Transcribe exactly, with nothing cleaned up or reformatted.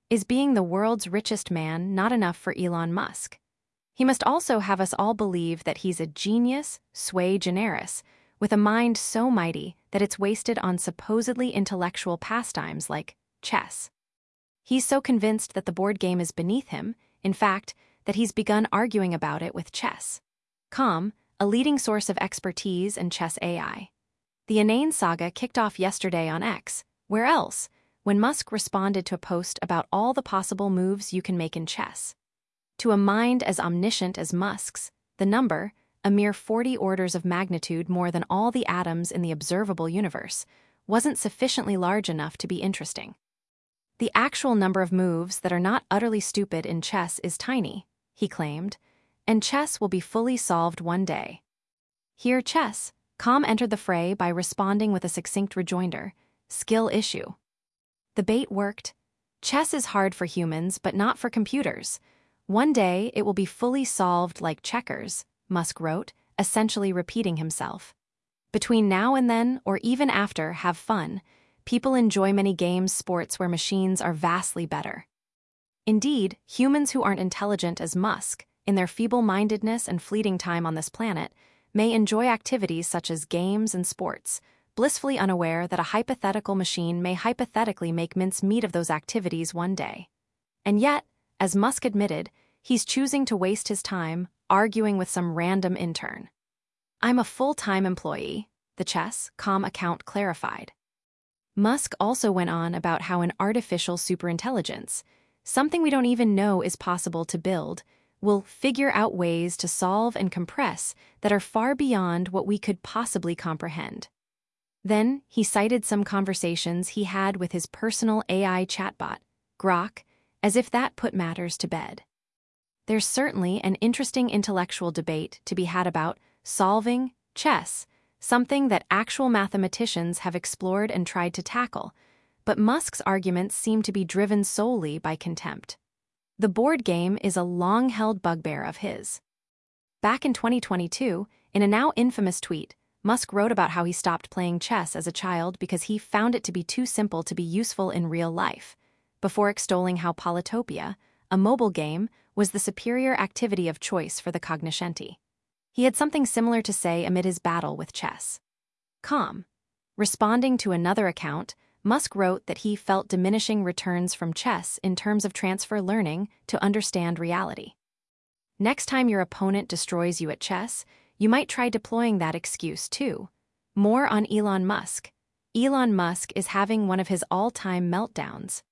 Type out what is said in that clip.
Is being the world's richest man not enough for Elon Musk? He must also have us all believe that he's a genius sui generis, with a mind so mighty that it's wasted on supposedly intellectual pastimes like chess. He's so convinced that the board game is beneath him, in fact, that he's begun arguing about it with chess dot com, a leading source of expertise in chess A I. The inane saga kicked off yesterday on X, where else, when Musk responded to a post about all the possible moves you can make in chess. To a mind as omniscient as Musk's, the number, a mere forty orders of magnitude more than all the atoms in the observable universe, wasn't sufficiently large enough to be interesting. The actual number of moves that are not utterly stupid in chess is tiny, he claimed, and chess will be fully solved one day. Here chess dot com entered the fray by responding with a succinct rejoinder: skill issue. The bait worked. Chess is hard for humans, but not for computers. One day it will be fully solved like checkers, Musk wrote, essentially repeating himself. Between now and then, or even after, have fun. People enjoy many games, sports where machines are vastly better. Indeed, humans who aren't intelligent as Musk, in their feeble-mindedness and fleeting time on this planet, may enjoy activities such as games and sports, blissfully unaware that a hypothetical machine may hypothetically make mincemeat of those activities one day. And yet, as Musk admitted, he's choosing to waste his time arguing with some random intern. I'm a full-time employee, the chess dot com account clarified. Musk also went on about how an artificial superintelligence, something we don't even know is possible to build, will figure out ways to solve and compress that are far beyond what we could possibly comprehend. Then he cited some conversations he had with his personal A I chatbot, Grok, as if that put matters to bed. There's certainly an interesting intellectual debate to be had about solving chess, something that actual mathematicians have explored and tried to tackle, but Musk's arguments seem to be driven solely by contempt. The board game is a long-held bugbear of his. Back in twenty twenty-two, in a now infamous tweet, Musk wrote about how he stopped playing chess as a child because he found it to be too simple to be useful in real life, before extolling how Polytopia, a mobile game, was the superior activity of choice for the cognoscenti. He had something similar to say amid his battle with chess dot com. Responding to another account, Musk wrote that he felt diminishing returns from chess in terms of transfer learning to understand reality. Next time your opponent destroys you at chess, you might try deploying that excuse too. More on Elon Musk. Elon Musk is having one of his all-time meltdowns.